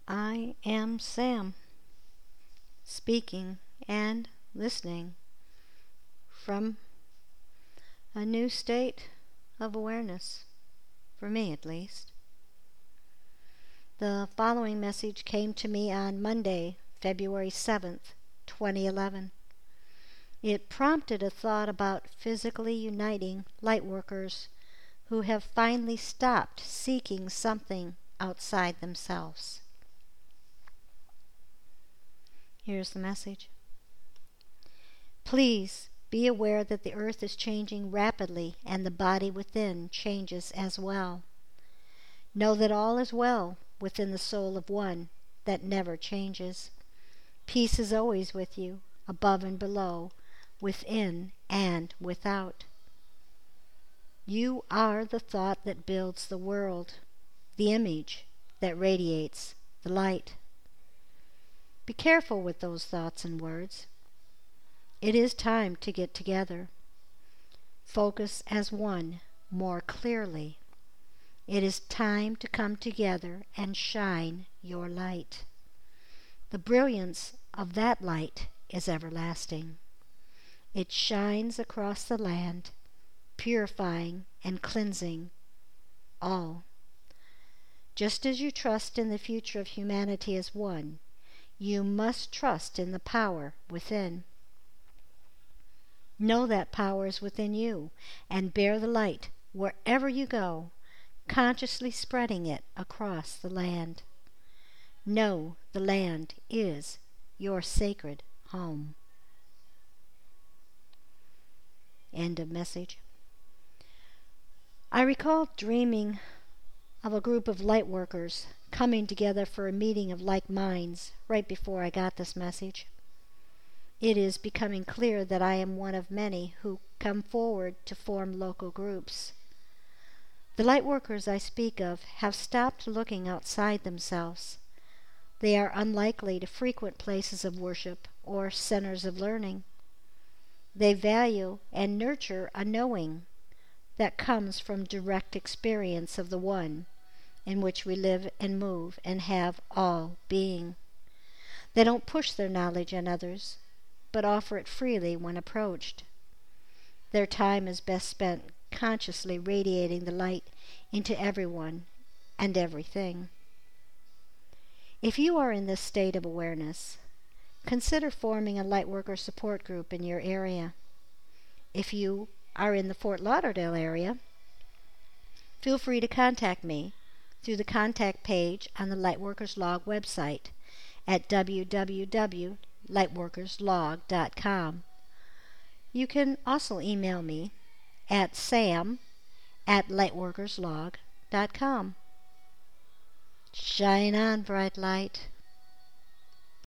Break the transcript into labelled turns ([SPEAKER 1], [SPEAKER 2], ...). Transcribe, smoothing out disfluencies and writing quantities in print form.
[SPEAKER 1] I am Sam, speaking and listening from a new state of awareness, for me at least. The following message came to me on Monday, February 7th, 2011. It prompted a thought about physically uniting lightworkers who have finally stopped seeking something outside themselves. Here's the message. Please be aware that the earth is changing rapidly and the body within changes as well. Know that all is well within the soul of one that never changes. Peace is always with you, above and below, within and without. You are the thought that builds the world, the image that radiates the light. Be careful with those thoughts and words. It is time to get together. Focus as one more clearly. It is time to come together and shine your light. The brilliance of that light is everlasting. It shines across the land, purifying and cleansing all. Just as you trust in the future of humanity as one, you must trust in the power within. Know that power is within you and bear the light wherever you go, consciously spreading it across the land. Know the land is your sacred home. End of message. I recall dreaming of a group of light workers coming together for a meeting of like minds right before I got this message. It is becoming clear that I am one of many who come forward to form local groups. The light workers I speak of have stopped looking outside themselves. They are unlikely to frequent places of worship or centers of learning. They value and nurture a knowing that comes from direct experience of the One in which we live and move and have all being. They don't push their knowledge on others, but offer it freely when approached. Their time is best spent consciously radiating the light into everyone and everything. If you are in this state of awareness, consider forming a Lightworker support group in your area. If you are in the Fort Lauderdale area, feel free to contact me through the contact page on the Lightworkers Log website at www.lightworkerslog.com. You can also email me at sam@lightworkerslog.com. Shine on, bright light.